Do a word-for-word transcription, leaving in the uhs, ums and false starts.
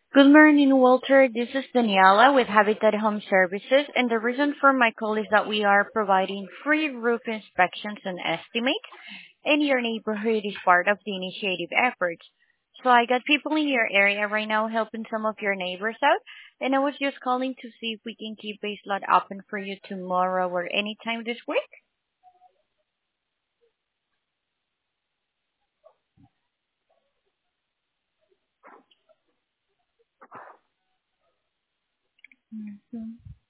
Good morning, Walter. This is Daniela with Habitat Home Services, and the reason for my call is that we are providing free roof inspections and estimates, and your neighborhood is part of the initiative efforts. So I got people in your area right now helping some of your neighbors out, and I was just calling to see if we can keep a slot open for you tomorrow or anytime this week. Mhm.